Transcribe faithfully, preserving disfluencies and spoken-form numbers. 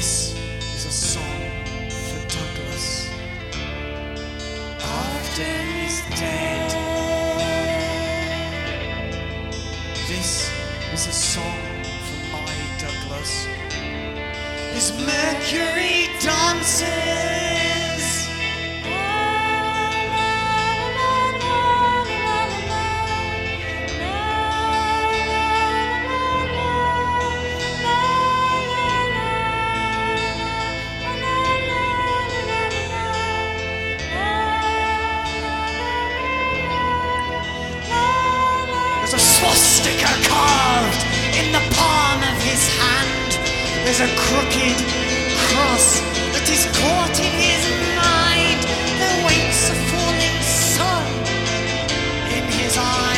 This is a song for Douglas. After he's dead. This is a song for my Douglas. His Mercury dances. There's a swastika carved in the palm of his hand. There's a crooked cross that is caught in his mind. There waits a falling sun in his eyes.